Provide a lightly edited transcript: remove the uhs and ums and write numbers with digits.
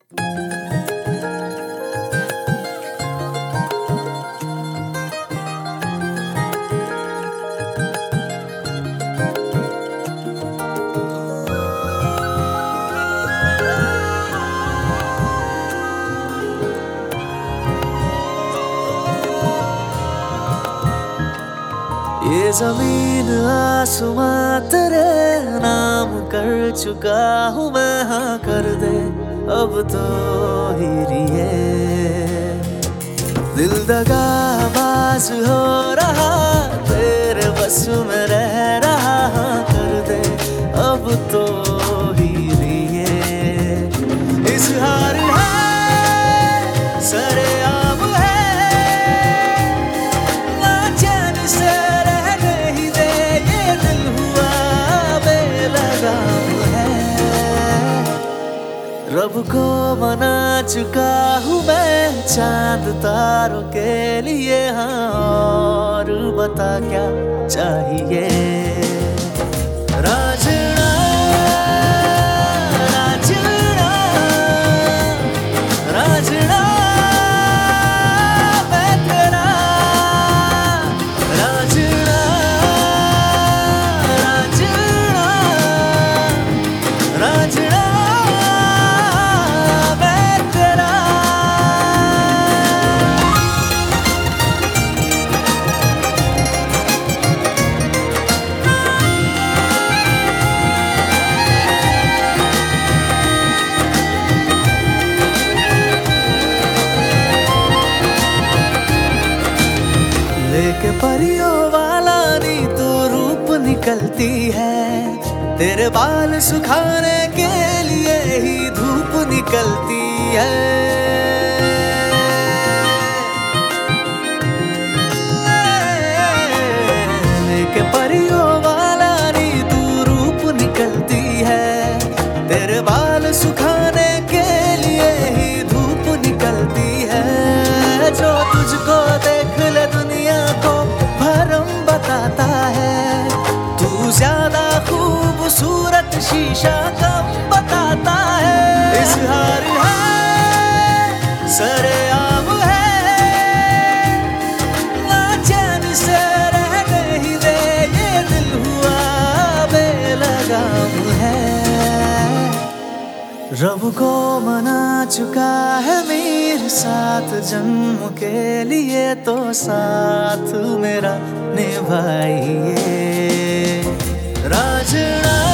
ये जमीन आसमां तेरे नाम कर चुका हूँ मैं, हाँ कर दे अब तो हीरिए। दिल दगाबाज हो रहा तेरे बस में रह रहा, हाँ कर दे अब तो हीरिए। इज़हार है सरेआम है, ना चैन से रहने ही दे, ये दिल हुआ बेलगाम है। रब को मना चुका हूँ मैं चांद तारों के लिए, हाँ और बता क्या चाहिए। राजना राजना राजना मैं तेरा, राजना राजना राजना मैं तेरा। लेके परियों वाला नी तू रूप निकलती है, तेरे बाल सुखाने के लिए ही धूप निकलती है। लेके परियों वाला नी तू रूप निकलती है, तेरे बाल सुखाने के लिए ही धूप निकलती है। जो तुझको देख ले दुनिया को भरम बताता है, तू ज्यादा खूबसूरत शीशा कम बताता है। इज़हार है सरेआम है, ना चैन से रहने ही दे, ये दिल हुआ बेलगाम है। रब को मना चुका है मेरे साथ जन्म के लिए, तो साथ मेरा निभाइए। राजना